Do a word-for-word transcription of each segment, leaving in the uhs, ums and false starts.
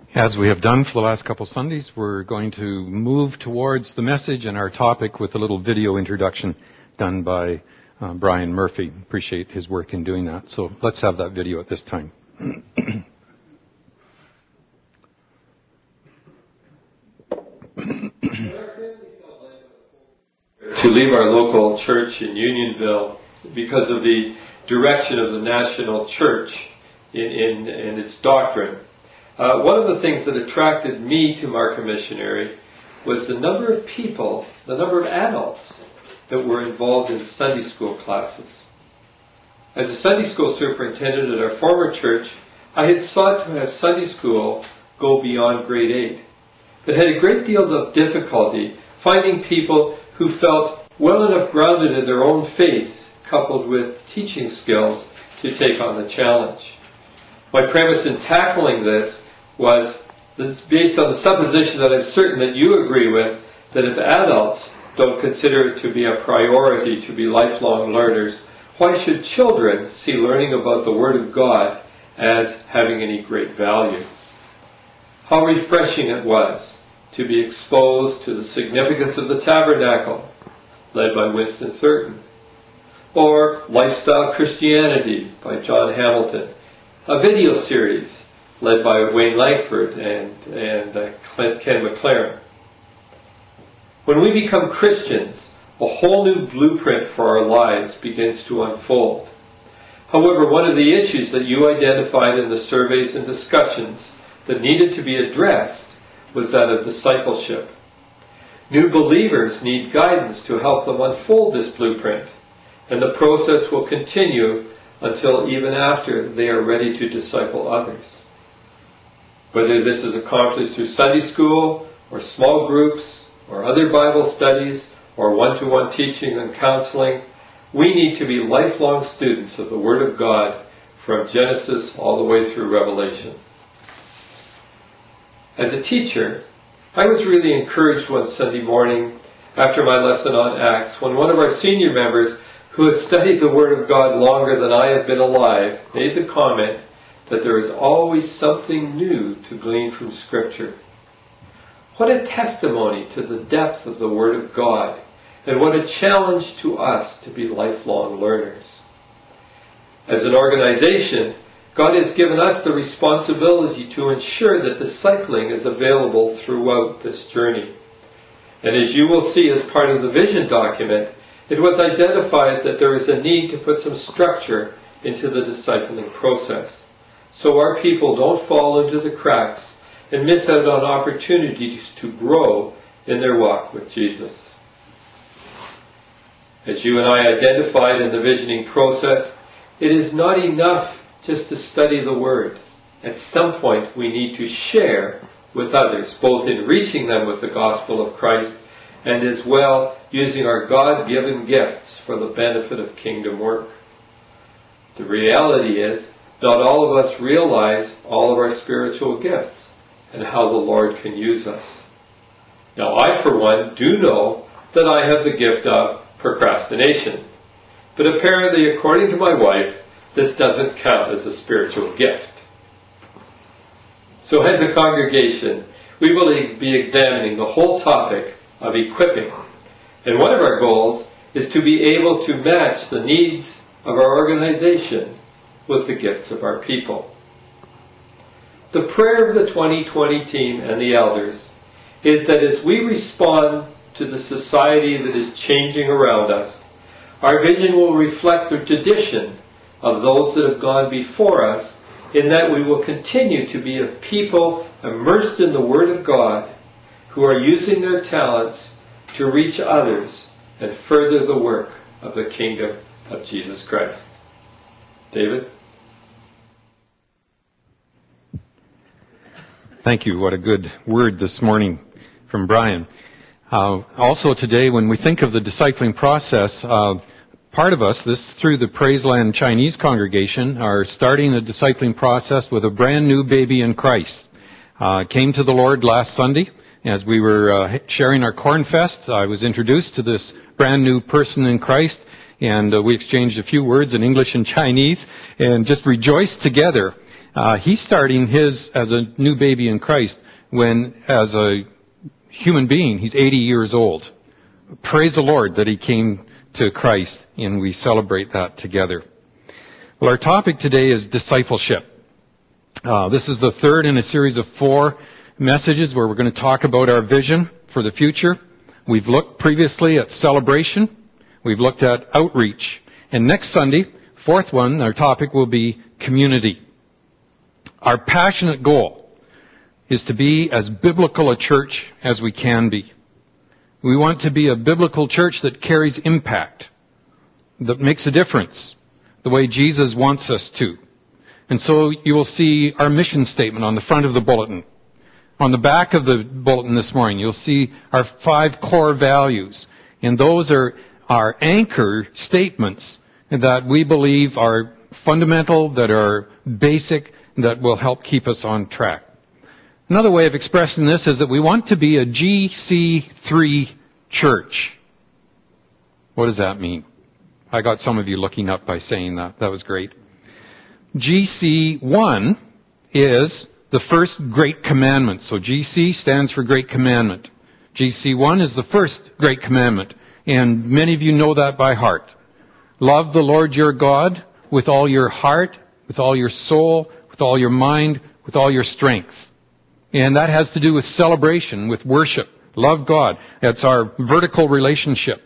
As we have done for the last couple Sundays, we're going to move towards the message and our topic with a little video introduction done by uh, Brian Murphy. Appreciate his work in doing that. So let's have that video at this time. To leave our local church in Unionville because of the direction of the national church in, in, in its doctrine. Uh, one of the things that attracted me to Markham Missionary was the number of people, the number of adults that were involved in Sunday school classes. As a Sunday school superintendent at our former church, I had sought to have Sunday school go beyond grade eight, but had a great deal of difficulty finding people who felt well enough grounded in their own faith, coupled with teaching skills, to take on the challenge. My premise in tackling this was based on the supposition that I'm certain that you agree with, that if adults don't consider it to be a priority to be lifelong learners, why should children see learning about the Word of God as having any great value? How refreshing it was to be exposed to the significance of the tabernacle, led by Winston Thurton, or Lifestyle Christianity by John Hamilton, a video series led by Wayne Langford and, and uh, Ken McLaren. When we become Christians, a whole new blueprint for our lives begins to unfold. However, one of the issues that you identified in the surveys and discussions that needed to be addressed was that of discipleship. New believers need guidance to help them unfold this blueprint, and the process will continue until even after they are ready to disciple others. Whether this is accomplished through Sunday school, or small groups, or other Bible studies, or one-to-one teaching and counseling, we need to be lifelong students of the Word of God from Genesis all the way through Revelation. As a teacher, I was really encouraged one Sunday morning after my lesson on Acts when one of our senior members, who has studied the Word of God longer than I have been alive, made the comment that there is always something new to glean from Scripture. What a testimony to the depth of the Word of God, and what a challenge to us to be lifelong learners. As an organization, God has given us the responsibility to ensure that discipling is available throughout this journey. And as you will see as part of the vision document, it was identified that there is a need to put some structure into the discipling process, so our people don't fall into the cracks and miss out on opportunities to grow in their walk with Jesus. As you and I identified in the visioning process, it is not enough just to study the Word. At some point we need to share with others, both in reaching them with the gospel of Christ and as well using our God-given gifts for the benefit of kingdom work. The reality is, not all of us realize all of our spiritual gifts and how the Lord can use us. Now, I, for one, do know that I have the gift of procrastination. But apparently, according to my wife, this doesn't count as a spiritual gift. So as a congregation, we will be examining the whole topic of equipping. And one of our goals is to be able to match the needs of our organization with the gifts of our people. The prayer of the twenty twenty team and the elders is that as we respond to the society that is changing around us, our vision will reflect the tradition of those that have gone before us, in that we will continue to be a people immersed in the Word of God, who are using their talents to reach others and further the work of the kingdom of Jesus Christ. David? Thank you. What a good word this morning from Brian. Uh, also today, when we think of the discipling process, uh, part of us, this through the Praiseland Chinese congregation, are starting the discipling process with a brand new baby in Christ. Uh, came to the Lord last Sunday. As we were uh, sharing our Corn Fest, I was introduced to this brand new person in Christ, and uh, we exchanged a few words in English and Chinese, and just rejoiced together Uh, he's starting his as a new baby in Christ when, as a human being, he's eighty years old. Praise the Lord that he came to Christ, and we celebrate that together. Well, our topic today is discipleship. Uh, this is the third in a series of four messages where we're going to talk about our vision for the future. We've looked previously at celebration. We've looked at outreach. And next Sunday, fourth one, our topic will be community. Our passionate goal is to be as biblical a church as we can be. We want to be a biblical church that carries impact, that makes a difference, the way Jesus wants us to. And so you will see our mission statement on the front of the bulletin. On the back of the bulletin this morning, you'll see our five core values. And those are our anchor statements that we believe are fundamental, that are basic, that will help keep us on track. Another way of expressing this is that we want to be a G C three church. What does that mean? I got some of you looking up by saying that. That was great. G C one is the first great commandment. So G C stands for Great Commandment. G C one is the first great commandment. And many of you know that by heart. Love the Lord your God with all your heart, with all your soul, with all your mind, with all your strength. And that has to do with celebration, with worship. Love God. That's our vertical relationship.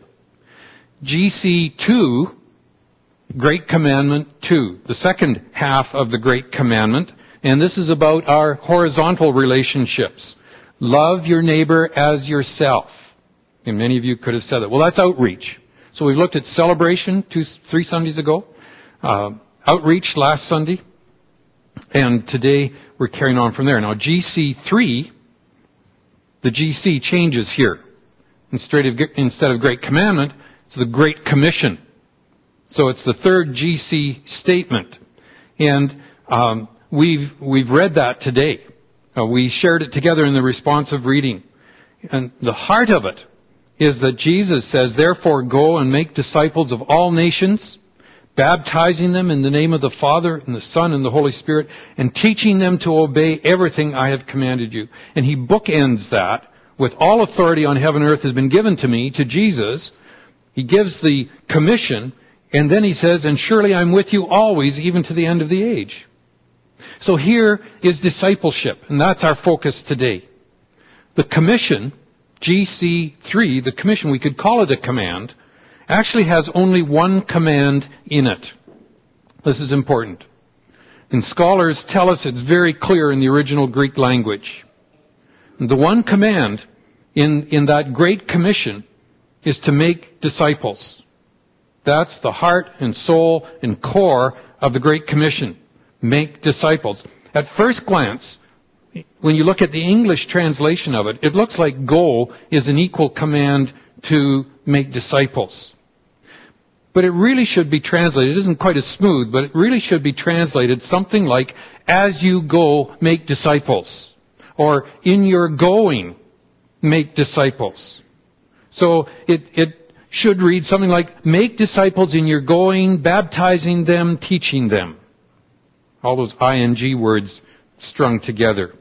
G C two, Great Commandment two, the second half of the Great Commandment. And this is about our horizontal relationships. Love your neighbor as yourself. And many of you could have said that. Well, that's outreach. So we've looked at celebration two, three Sundays ago, uh, outreach last Sunday, and today we're carrying on from there. Now, G C three, the G C changes here. Instead of, instead of Great Commandment, it's the Great Commission. So it's the third G C statement. And um, we've we've read that today. Uh, we shared it together in the responsive reading. And the heart of it is that Jesus says, therefore go and make disciples of all nations, baptizing them in the name of the Father and the Son and the Holy Spirit, and teaching them to obey everything I have commanded you. And he bookends that with all authority on heaven and earth has been given to me, to Jesus. He gives the commission, and then he says, and surely I'm with you always, even to the end of the age. So here is discipleship, and that's our focus today. The commission, G C three, the commission, we could call it a command, actually has only one command in it. This is important. And scholars tell us it's very clear in the original Greek language. And the one command in, in that Great Commission is to make disciples. That's the heart and soul and core of the Great Commission. Make disciples. At first glance, when you look at the English translation of it, it looks like go is an equal command to make disciples. But it really should be translated, it isn't quite as smooth, but it really should be translated something like, as you go, make disciples. Or, in your going, make disciples. So it, it should read something like, make disciples in your going, baptizing them, teaching them. All those I N G words strung together.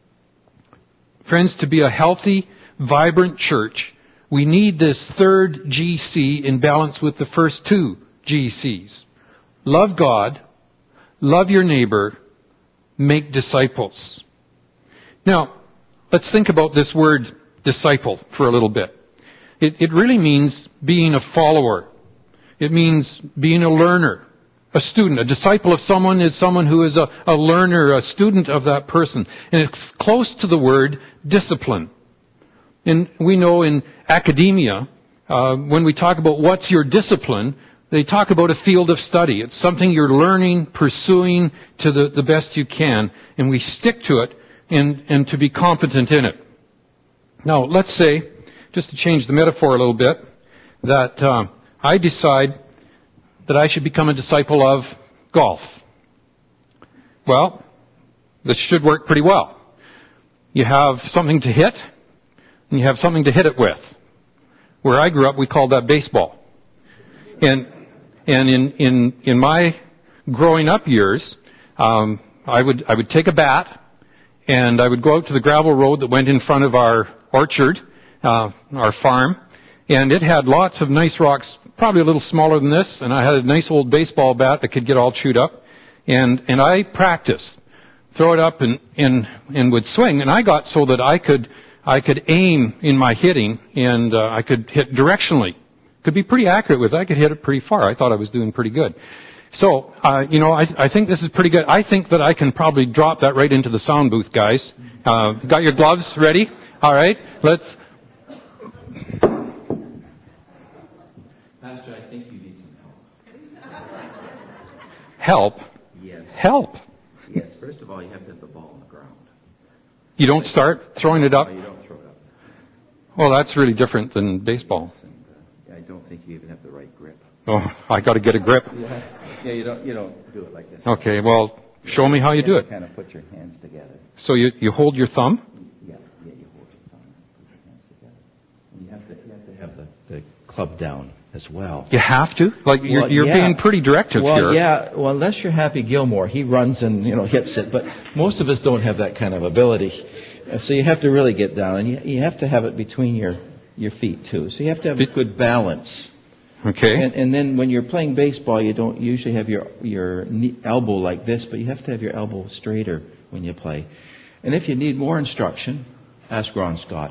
Friends, to be a healthy, vibrant church, we need this third G C in balance with the first two G Cs. Love God, love your neighbor, make disciples. Now, let's think about this word disciple for a little bit. It, it really means being a follower. It means being a learner, a student. A disciple of someone is someone who is a, a learner, a student of that person. And it's close to the word discipline. And we know in academia, uh, when we talk about what's your discipline, they talk about a field of study. It's something you're learning, pursuing to the, the best you can, and we stick to it and, and to be competent in it. Now, let's say, just to change the metaphor a little bit, that uh, I decide that I should become a disciple of golf. Well, this should work pretty well. You have something to hit, and you have something to hit it with. Where I grew up, we called that baseball. And and in in in my growing up years, um, I would I would take a bat, and I would go out to the gravel road that went in front of our orchard, uh, our farm, and it had lots of nice rocks, probably a little smaller than this, and I had a nice old baseball bat that could get all chewed up, and and I practiced, throw it up and and and would swing, and I got so that I could I could aim in my hitting, and uh, I could hit directionally, could be pretty accurate with it. I could hit it pretty far. I thought I was doing pretty good. So, uh, you know, I, I think this is pretty good. I think that I can probably drop that right into the sound booth, guys. Uh, got your gloves ready? All right. Let's. Pastor, I think you need some help. Help? Yes. Help? Yes. First of all, you have to have the ball on the ground. You don't start throwing it up? No, you don't throw it up. Well, that's really different than baseball. And, uh, I don't think you even have the right grip. Oh, I got to get a grip. Yeah. Yeah, you don't. You don't do it like this. Okay. Well, show me how you do it. Kind of put your hands together. So you you hold your thumb. Yeah. Yeah. You hold your thumb. Put your hands together. And you have to. You have to have the, the club down as well. You have to. Like you're Well, you're yeah. being pretty directive well, here. yeah. Well, unless you're Happy Gilmore, he runs and you know hits it. But most of us don't have that kind of ability. Uh, So you have to really get down, and you, you have to have it between your your feet too. So you have to have a good balance. Okay. And, and then when you're playing baseball, you don't usually have your your knee, elbow like this, but you have to have your elbow straighter when you play. And if you need more instruction, ask Ron Scott.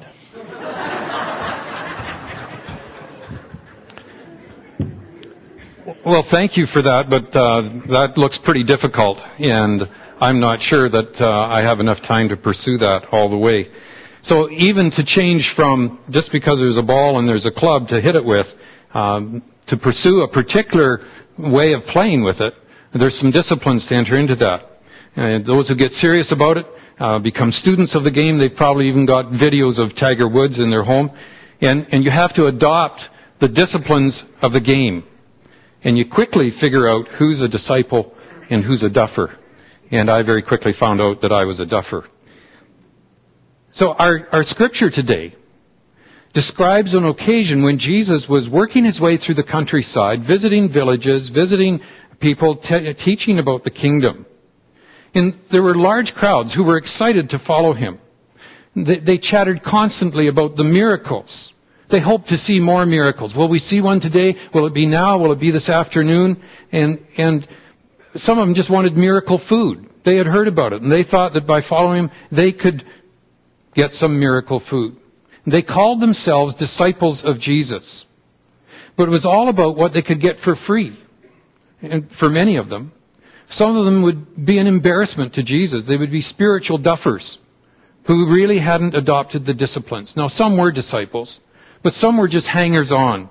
Well, thank you for that, but uh, that looks pretty difficult, and I'm not sure that uh, I have enough time to pursue that all the way. So even to change from just because there's a ball and there's a club to hit it with, um, to pursue a particular way of playing with it, there's some disciplines to enter into that. And those who get serious about it uh, become students of the game. They've probably even got videos of Tiger Woods in their home. And, and you have to adopt the disciplines of the game. And you quickly figure out who's a disciple and who's a duffer. And I very quickly found out that I was a duffer. So our, our scripture today describes an occasion when Jesus was working his way through the countryside, visiting villages, visiting people, te- teaching about the kingdom. And there were large crowds who were excited to follow him. They, they chattered constantly about the miracles. They hoped to see more miracles. Will we see one today? Will it be now? Will it be this afternoon? And, and some of them just wanted miracle food. They had heard about it, and they thought that by following him, they could get some miracle food. They called themselves disciples of Jesus. But it was all about what they could get for free. And for many of them, some of them would be an embarrassment to Jesus. They would be spiritual duffers who really hadn't adopted the disciplines. Now, some were disciples, but some were just hangers-on.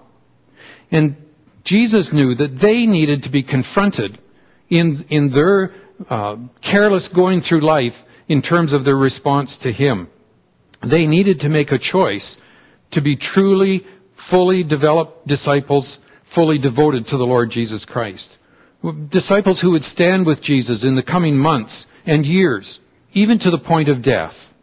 And Jesus knew that they needed to be confronted in, in their uh, careless going through life in terms of their response to him. They needed to make a choice to be truly, fully developed disciples, fully devoted to the Lord Jesus Christ. Disciples who would stand with Jesus in the coming months and years, even to the point of death.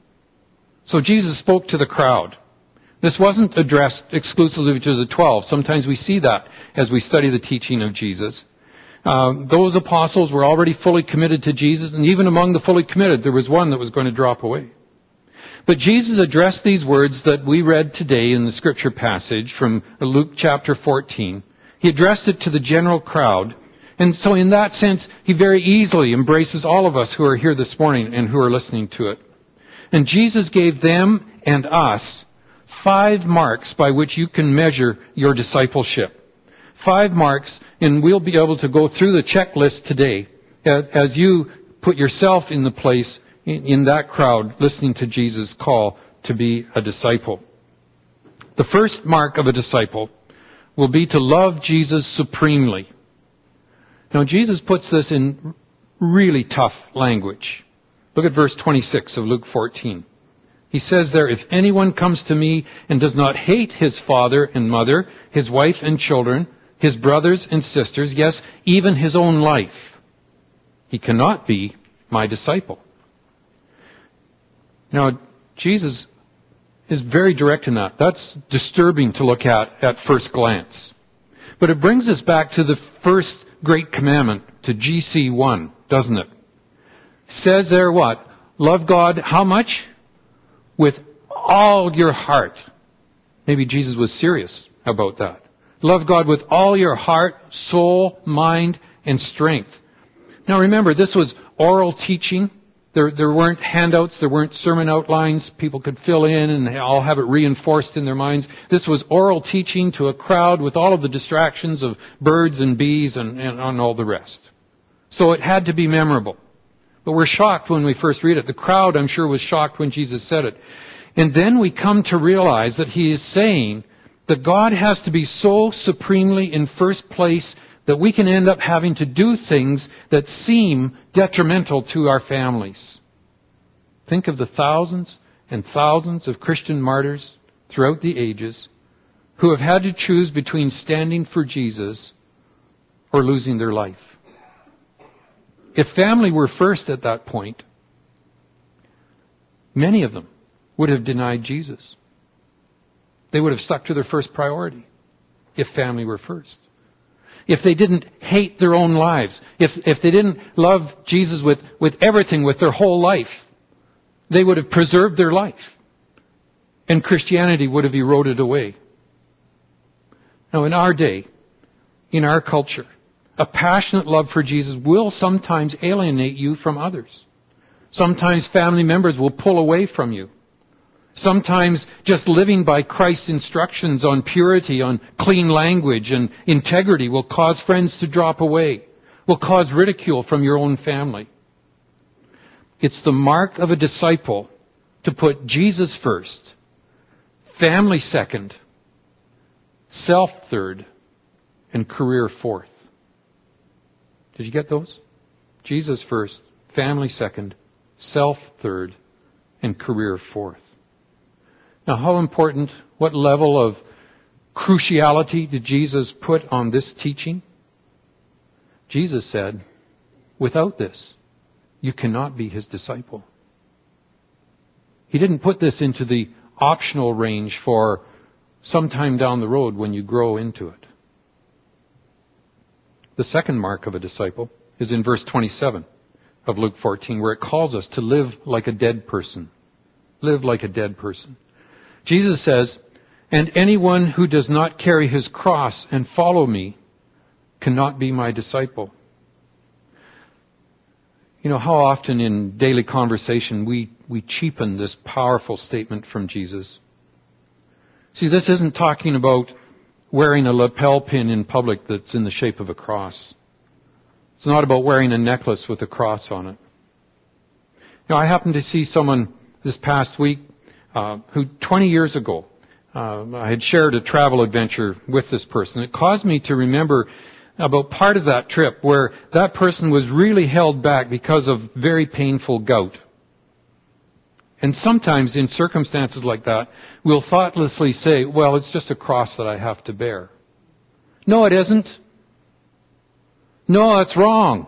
So Jesus spoke to the crowd. This wasn't addressed exclusively to the twelve. Sometimes we see that as we study the teaching of Jesus. Uh, those apostles were already fully committed to Jesus, and even among the fully committed, there was one that was going to drop away. But Jesus addressed these words that we read today in the scripture passage from Luke chapter fourteen. He addressed it to the general crowd. And so in that sense, he very easily embraces all of us who are here this morning and who are listening to it. And Jesus gave them and us five marks by which you can measure your discipleship. Five marks, and we'll be able to go through the checklist today as you put yourself in the place in that crowd listening to Jesus' call to be a disciple. The first mark of a disciple will be to love Jesus supremely. Now, Jesus puts this in really tough language. Look at verse twenty-six of Luke fourteen. He says there, if anyone comes to me and does not hate his father and mother, his wife and children, his brothers and sisters, yes, even his own life, he cannot be my disciple. Now, Jesus is very direct in that. That's disturbing to look at at first glance. But it brings us back to the first great commandment, to G C one, doesn't it? says there what? Love God how much? With all your heart. Maybe Jesus was serious about that. Love God with all your heart, soul, mind, and strength. Now remember, this was oral teaching. There, there weren't handouts, there weren't sermon outlines people could fill in and all have it reinforced in their minds. This was oral teaching to a crowd with all of the distractions of birds and bees and, and, and all the rest. So it had to be memorable. But we're shocked when we first read it. The crowd, I'm sure, was shocked when Jesus said it. And then we come to realize that he is saying that God has to be so supremely in first place that we can end up having to do things that seem detrimental to our families. Think of the thousands and thousands of Christian martyrs throughout the ages who have had to choose between standing for Jesus or losing their life. If family were first at that point, many of them would have denied Jesus. They would have stuck to their first priority if family were first. If they didn't hate their own lives, if, if they didn't love Jesus with, with everything, with their whole life, they would have preserved their life. And Christianity would have eroded away. Now in our day, in our culture, a passionate love for Jesus will sometimes alienate you from others. Sometimes family members will pull away from you. Sometimes just living by Christ's instructions on purity, on clean language and integrity will cause friends to drop away, will cause ridicule from your own family. It's the mark of a disciple to put Jesus first, family second, self third, and career fourth. Did you get those? Jesus first, family second, self third, and career fourth. Now, how important, what level of cruciality did Jesus put on this teaching? Jesus said, without this, you cannot be his disciple. He didn't put this into the optional range for sometime down the road when you grow into it. The second mark of a disciple is in verse twenty-seven of Luke fourteen, where it calls us to live like a dead person. Live like a dead person. Jesus says, and anyone who does not carry his cross and follow me cannot be my disciple. You know, how often in daily conversation we, we cheapen this powerful statement from Jesus. See, this isn't talking about wearing a lapel pin in public that's in the shape of a cross. It's not about wearing a necklace with a cross on it. You know, I happened to see someone this past week uh, who twenty years ago, uh, I had shared a travel adventure with this person. It caused me to remember about part of that trip where that person was really held back because of very painful gout. And sometimes in circumstances like that, we'll thoughtlessly say, well, it's just a cross that I have to bear. No, it isn't. No, that's wrong.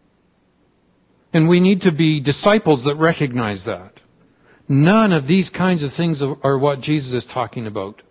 And we need to be disciples that recognize that. None of these kinds of things are what Jesus is talking about.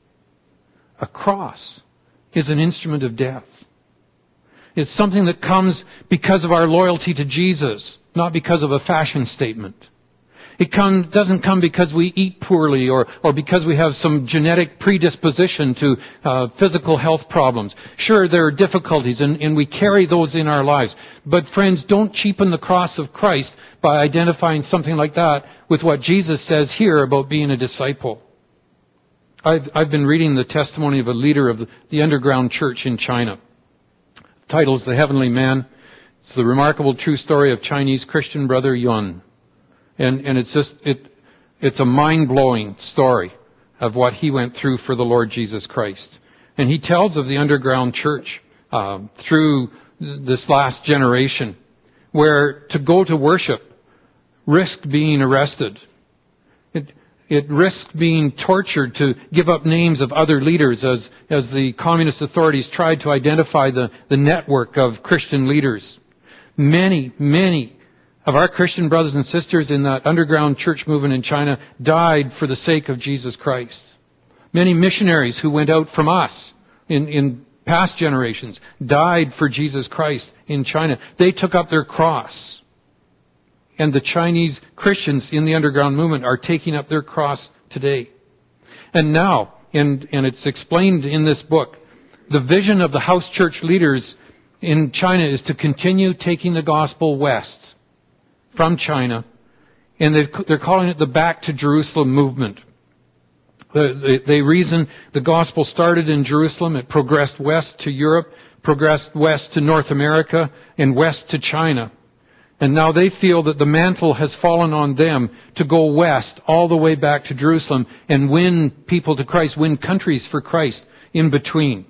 A cross is an instrument of death. It's something that comes because of our loyalty to Jesus, not because of a fashion statement. It come, doesn't come because we eat poorly or, or because we have some genetic predisposition to uh, physical health problems. Sure, there are difficulties, and, and we carry those in our lives. But friends, don't cheapen the cross of Christ by identifying something like that with what Jesus says here about being a disciple. I've, I've been reading the testimony of a leader of the, the underground church in China. The title is The Heavenly Man. It's the remarkable true story of Chinese Christian brother Yun. And, and it's just, it, it's a mind-blowing story of what he went through for the Lord Jesus Christ. And he tells of the underground church uh, through this last generation, where to go to worship risked being arrested. It, it risked being tortured to give up names of other leaders as, as the communist authorities tried to identify the, the network of Christian leaders. Many, many of our Christian brothers and sisters in that underground church movement in China died for the sake of Jesus Christ. Many missionaries who went out from us in, in past generations died for Jesus Christ in China. They took up their cross. and the Chinese Christians in the underground movement are taking up their cross today. And now, and, and it's explained in this book, the vision of the house church leaders in China is to continue taking the gospel west from China, and they're calling it the Back to Jerusalem movement. They, they reason the gospel started in Jerusalem, it progressed west to Europe, progressed west to North America, and west to China. And now they feel that the mantle has fallen on them to go west all the way back to Jerusalem and win people to Christ, win countries for Christ in between.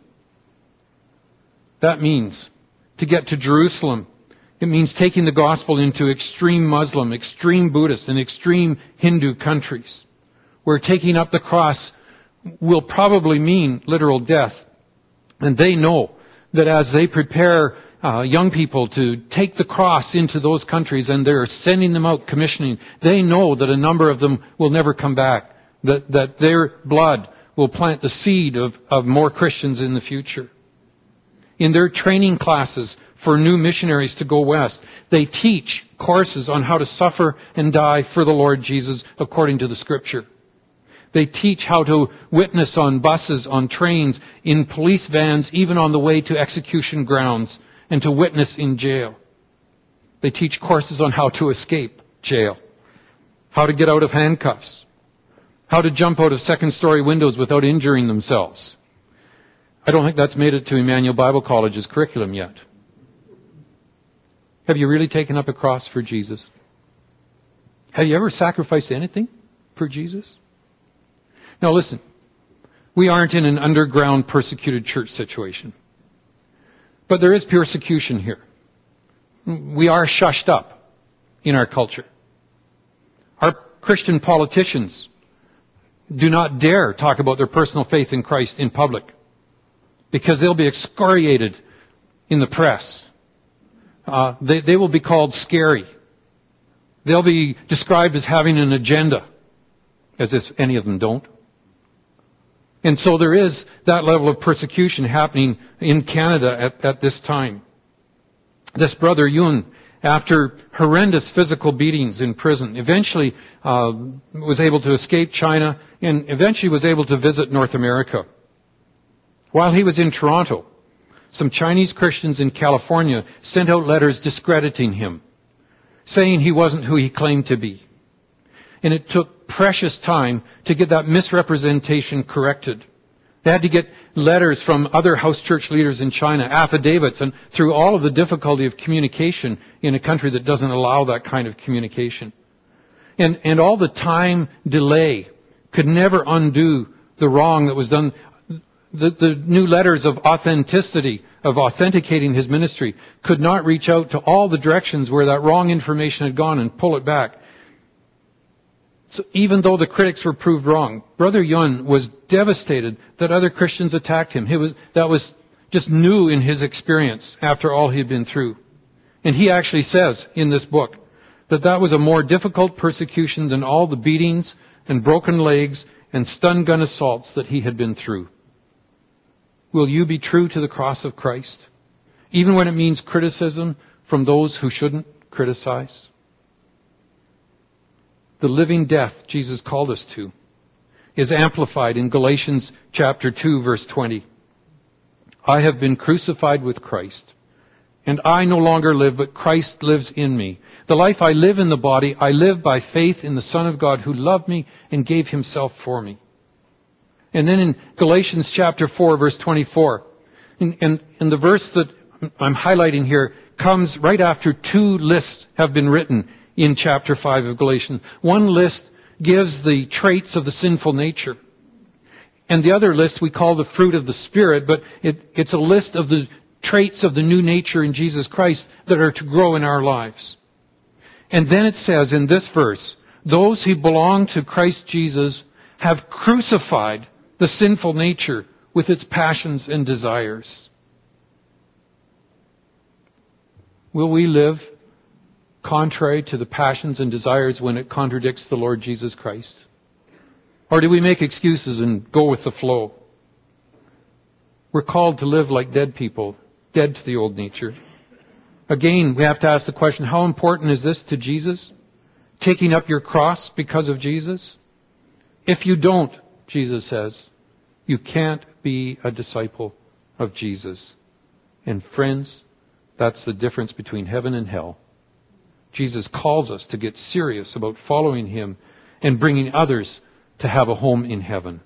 That means to get to Jerusalem, it means taking the gospel into extreme Muslim, extreme Buddhist, and extreme Hindu countries, where taking up the cross will probably mean literal death. And they know that as they prepare uh, young people to take the cross into those countries, and they're sending them out commissioning, they know that a number of them will never come back, that, that their blood will plant the seed of, of more Christians in the future. In their training classes for new missionaries to go west, they teach courses on how to suffer and die for the Lord Jesus according to the Scripture. They teach how to witness on buses, on trains, in police vans, even on the way to execution grounds, and to witness in jail. They teach courses on how to escape jail, how to get out of handcuffs, how to jump out of second-story windows without injuring themselves. I don't think that's made it to Emmanuel Bible College's curriculum yet. Have you really taken up a cross for Jesus? Have you ever sacrificed anything for Jesus? Now listen, we aren't in an underground persecuted church situation. But there is persecution here. We are shushed up in our culture. Our Christian politicians do not dare talk about their personal faith in Christ in public, because they'll be excoriated in the press. Uh, they, they will be called scary. They'll be described as having an agenda, as if any of them don't. And so there is that level of persecution happening in Canada at, at this time. This brother Yun, after horrendous physical beatings in prison, eventually uh, was able to escape China and eventually was able to visit North America. While he was in Toronto, some Chinese Christians in California sent out letters discrediting him, saying he wasn't who he claimed to be. And it took precious time to get that misrepresentation corrected. They had to get letters from other house church leaders in China, affidavits, and through all of the difficulty of communication in a country that doesn't allow that kind of communication. And, and all the time delay could never undo the wrong that was done. The, the new letters of authenticity, of authenticating his ministry, could not reach out to all the directions where that wrong information had gone and pull it back. So even though the critics were proved wrong, Brother Yun was devastated that other Christians attacked him. He was, that was just new in his experience after all he had been through. And he actually says in this book that that was a more difficult persecution than all the beatings and broken legs and stun gun assaults that he had been through. Will you be true to the cross of Christ, even when it means criticism from those who shouldn't criticize? The living death Jesus called us to is amplified in Galatians chapter two, verse twenty. I have been crucified with Christ, and I no longer live, but Christ lives in me. The life I live in the body, I live by faith in the Son of God who loved me and gave himself for me. And then in Galatians chapter four, verse twenty-four, and, and, and the verse that I'm highlighting here comes right after two lists have been written in chapter five of Galatians. One list gives the traits of the sinful nature. And the other list we call the fruit of the Spirit, but it, it's a list of the traits of the new nature in Jesus Christ that are to grow in our lives. And then it says in this verse, those who belong to Christ Jesus have crucified the sinful nature with its passions and desires. Will we live contrary to the passions and desires when it contradicts the Lord Jesus Christ? Or do we make excuses and go with the flow? We're called to live like dead people, dead to the old nature. Again, we have to ask the question, how important is this to Jesus? taking up your cross because of Jesus? If you don't, Jesus says, you can't be a disciple of Jesus. And friends, that's the difference between heaven and hell. Jesus calls us to get serious about following him and bringing others to have a home in heaven.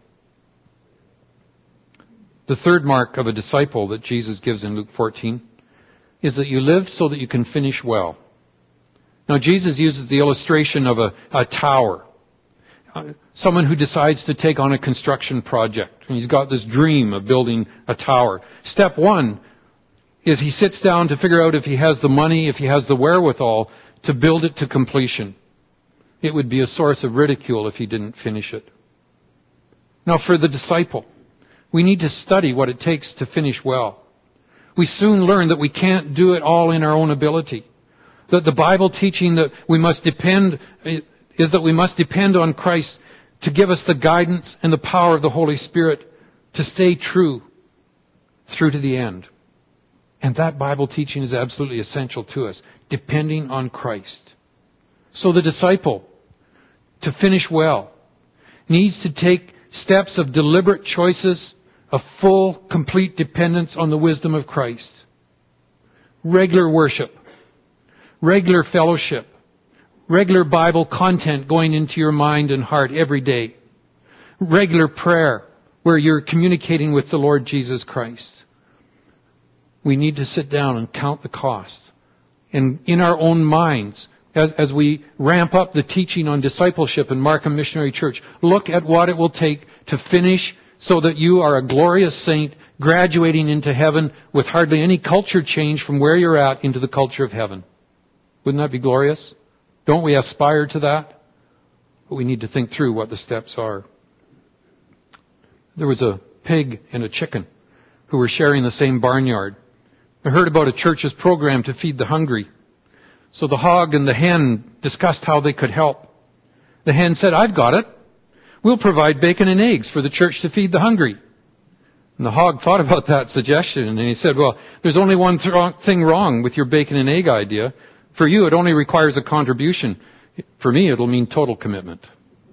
The third mark of a disciple that Jesus gives in Luke fourteen is that you live so that you can finish well. Now, Jesus uses the illustration of a, a tower. Uh, someone who decides to take on a construction project. And he's got this dream of building a tower. Step one is he sits down to figure out if he has the money, if he has the wherewithal to build it to completion. It would be a source of ridicule if he didn't finish it. Now, for the disciple, we need to study what it takes to finish well. We soon learn that we can't do it all in our own ability. That the Bible teaching that we must depend is that we must depend on Christ to give us the guidance and the power of the Holy Spirit to stay true through to the end. And that Bible teaching is absolutely essential to us, depending on Christ. So the disciple, to finish well, needs to take steps of deliberate choices, of full, complete dependence on the wisdom of Christ. Regular worship, regular fellowship, regular Bible content going into your mind and heart every day. Regular prayer where you're communicating with the Lord Jesus Christ. We need to sit down and count the cost. And in our own minds, as, as we ramp up the teaching on discipleship in Markham Missionary Church, look at what it will take to finish so that you are a glorious saint graduating into heaven with hardly any culture change from where you're at into the culture of heaven. Wouldn't that be glorious? Don't we aspire to that? But we need to think through what the steps are. There was a pig and a chicken who were sharing the same barnyard. I heard about a church's program to feed the hungry. So the hog and the hen discussed how they could help. The hen said, "I've got it. We'll provide bacon and eggs for the church to feed the hungry." And the hog thought about that suggestion, and he said, "Well, there's only one th- thing wrong with your bacon and egg idea. For you, it only requires a contribution. For me, it'll mean total commitment."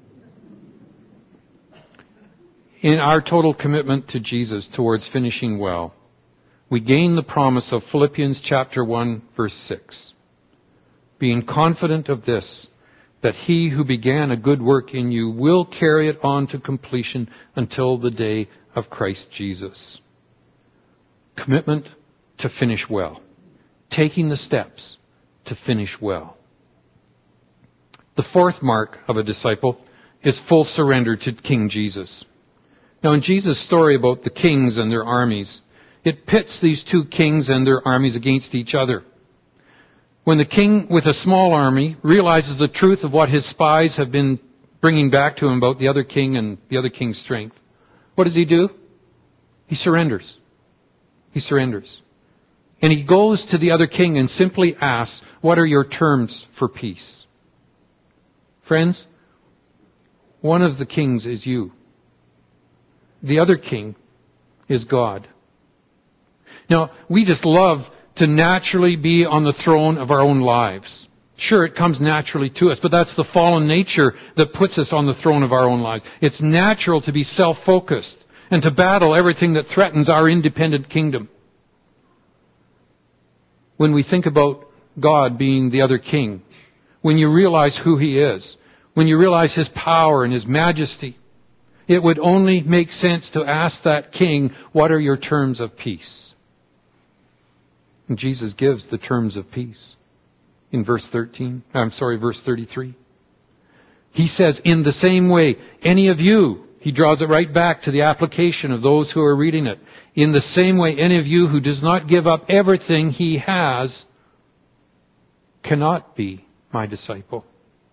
In our total commitment to Jesus towards finishing well, we gain the promise of Philippians chapter one, verse six. Being confident of this, that he who began a good work in you will carry it on to completion until the day of Christ Jesus. Commitment to finish well. Taking the steps to finish well. The fourth mark of a disciple is full surrender to King Jesus. Now, in Jesus' story about the kings and their armies, it pits these two kings and their armies against each other. When the king with a small army realizes the truth of what his spies have been bringing back to him about the other king and the other king's strength, what does he do? He surrenders. He surrenders. And he goes to the other king and simply asks, "What are your terms for peace?" Friends, one of the kings is you. The other king is God. Now, we just love to naturally be on the throne of our own lives. Sure, it comes naturally to us, but that's the fallen nature that puts us on the throne of our own lives. It's natural to be self-focused and to battle everything that threatens our independent kingdom. When we think about God being the other king, when you realize who he is, when you realize his power and his majesty, it would only make sense to ask that king, "What are your terms of peace?" And Jesus gives the terms of peace in verse thirteen. I'm sorry, verse thirty-three. He says, "In the same way, any of you," he draws it right back to the application of those who are reading it. "In the same way, any of you who does not give up everything he has cannot be my disciple."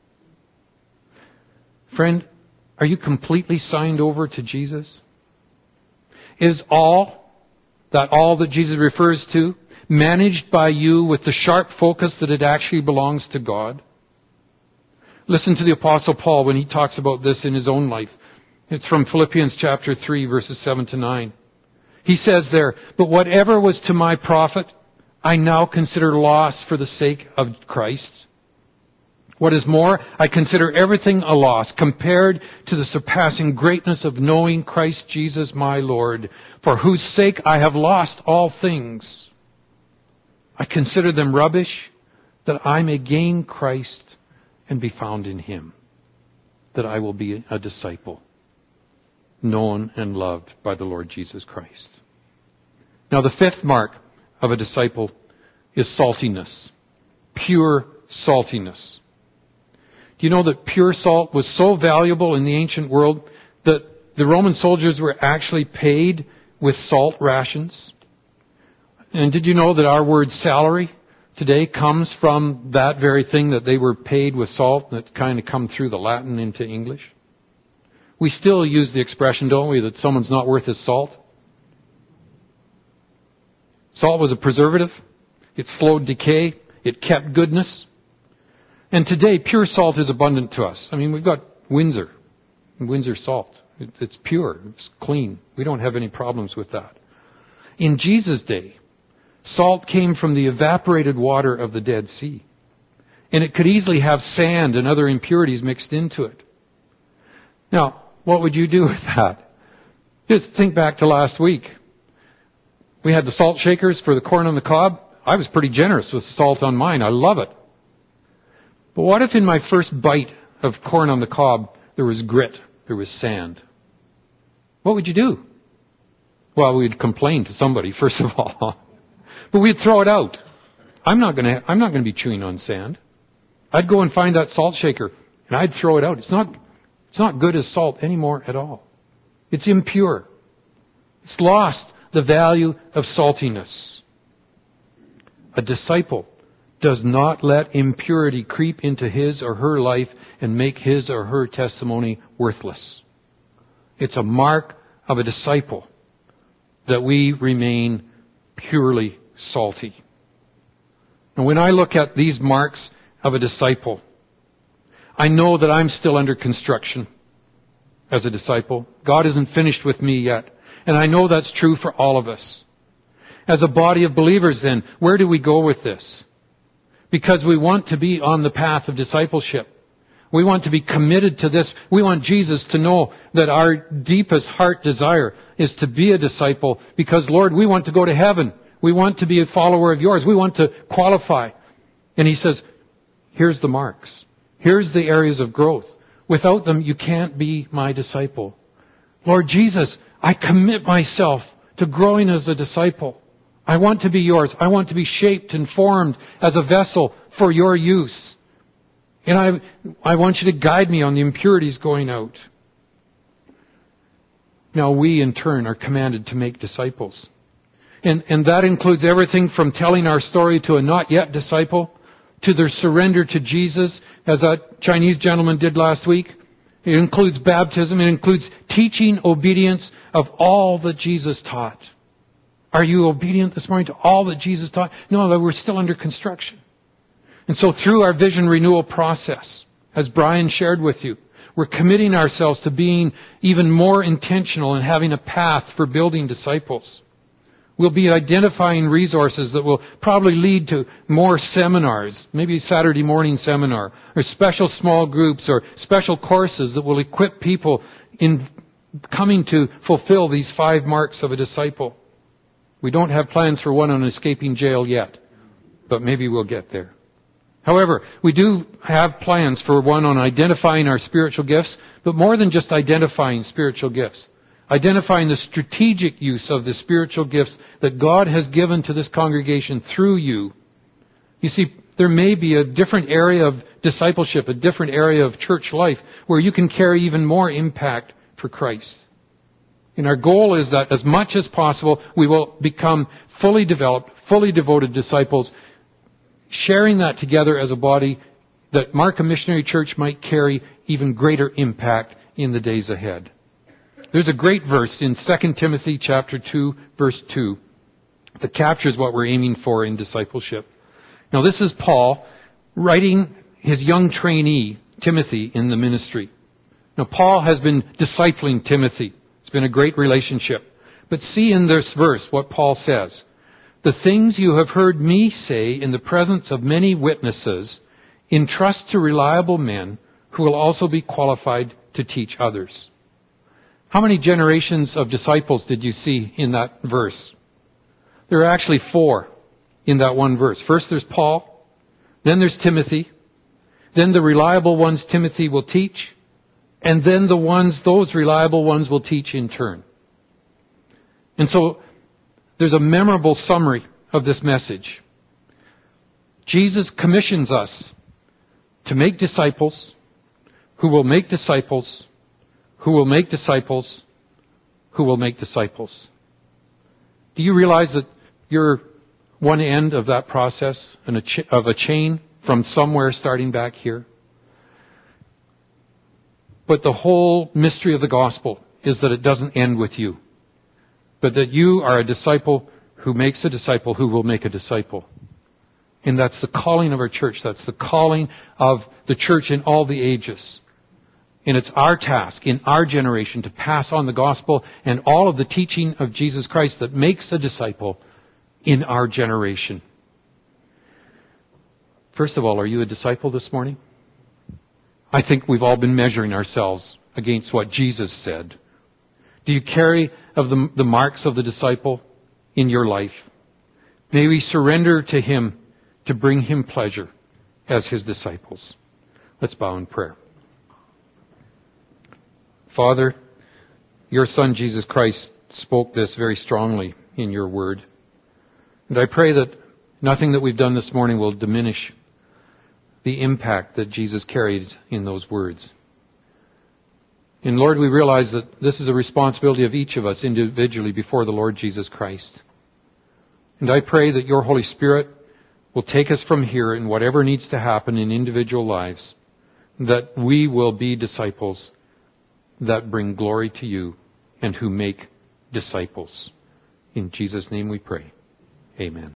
Friend, are you completely signed over to Jesus? Is all, that all that Jesus refers to, managed by you with the sharp focus that it actually belongs to God? Listen to the Apostle Paul when he talks about this in his own life. It's from Philippians chapter three, verses seven to nine. He says there, "But whatever was to my profit, I now consider loss for the sake of Christ. What is more, I consider everything a loss compared to the surpassing greatness of knowing Christ Jesus my Lord, for whose sake I have lost all things. I consider them rubbish, that I may gain Christ and be found in him, that I will be a disciple, known and loved by the Lord Jesus Christ. Now the fifth mark of a disciple is saltiness, pure saltiness. Do you know that pure salt was so valuable in the ancient world that the Roman soldiers were actually paid with salt rations? And did you know that our word salary today comes from that very thing, that they were paid with salt, that kind of come through the Latin into English? We still use the expression, don't we, that someone's not worth his salt? Salt was a preservative. It slowed decay. It kept goodness. And today, pure salt is abundant to us. I mean, we've got Windsor, Windsor salt. It, it's pure. It's clean. We don't have any problems with that. In Jesus' day, salt came from the evaporated water of the Dead Sea. And it could easily have sand and other impurities mixed into it. Now, what would you do with that? Just think back to last week. We had the salt shakers for the corn on the cob. I was pretty generous with the salt on mine. I love it. But what if in my first bite of corn on the cob there was grit, there was sand? What would you do? Well, we'd complain to somebody, first of all. But we'd throw it out. I'm not going to I'm not going to be chewing on sand. I'd go and find that salt shaker and I'd throw it out. It's not it's not good as salt anymore at all. It's impure. It's lost the value of saltiness. A disciple does not let impurity creep into his or her life and make his or her testimony worthless. It's a mark of a disciple that we remain purely salty. And when I look at these marks of a disciple, I know that I'm still under construction as a disciple. God isn't finished with me yet. And I know that's true for all of us. As a body of believers then, where do we go with this? Because we want to be on the path of discipleship. We want to be committed to this. We want Jesus to know that our deepest heart desire is to be a disciple because, Lord, we want to go to heaven. We want to be a follower of yours. We want to qualify. And he says, here's the marks. Here's the areas of growth. Without them, you can't be my disciple. Lord Jesus, I commit myself to growing as a disciple. I want to be yours. I want to be shaped and formed as a vessel for your use. And I, I want you to guide me on the impurities going out. Now we, in turn, are commanded to make disciples. And, and that includes everything from telling our story to a not yet disciple, to their surrender to Jesus, as that Chinese gentleman did last week. It includes baptism. It includes teaching obedience of all that Jesus taught. Are you obedient this morning to all that Jesus taught? No, we're still under construction. And so through our vision renewal process, as Brian shared with you, we're committing ourselves to being even more intentional and having a path for building disciples. We'll be identifying resources that will probably lead to more seminars, maybe a Saturday morning seminar, or special small groups, or special courses that will equip people in coming to fulfill these five marks of a disciple. We don't have plans for one on escaping jail yet, but maybe we'll get there. However, we do have plans for one on identifying our spiritual gifts, but more than just identifying spiritual gifts. Identifying the strategic use of the spiritual gifts that God has given to this congregation through you. You see, there may be a different area of discipleship, a different area of church life, where you can carry even more impact for Christ. And our goal is that as much as possible, we will become fully developed, fully devoted disciples, sharing that together as a body, that Markham Missionary Church might carry even greater impact in the days ahead. There's a great verse in Second Timothy chapter two, verse two, that captures what we're aiming for in discipleship. Now this is Paul writing his young trainee, Timothy, in the ministry. Now Paul has been discipling Timothy. It's been a great relationship. But see in this verse what Paul says. The things you have heard me say in the presence of many witnesses, Entrust to reliable men who will also be qualified to teach others. How many generations of disciples did you see in that verse? There are actually four in that one verse. First there's Paul, then there's Timothy, then the reliable ones Timothy will teach, and then the ones, those reliable ones will teach in turn. And so there's a memorable summary of this message. Jesus commissions us to make disciples, who will make disciples, who will make disciples, who will make disciples. Do you realize that you're one end of that process, of a chain from somewhere starting back here? But the whole mystery of the gospel is that it doesn't end with you, but that you are a disciple who makes a disciple who will make a disciple. And that's the calling of our church. That's the calling of the church in all the ages. And it's our task in our generation to pass on the gospel and all of the teaching of Jesus Christ that makes a disciple in our generation. First of all, are you a disciple this morning? I think we've all been measuring ourselves against what Jesus said. Do you carry of the, the marks of the disciple in your life? May we surrender to Him to bring Him pleasure as His disciples. Let's bow in prayer. Father, your Son Jesus Christ spoke this very strongly in your word. And I pray that nothing that we've done this morning will diminish the impact that Jesus carried in those words. And Lord, we realize that this is a responsibility of each of us individually before the Lord Jesus Christ. And I pray that your Holy Spirit will take us from here in whatever needs to happen in individual lives, that we will be disciples that bring glory to you and who make disciples. In Jesus' name we pray. Amen.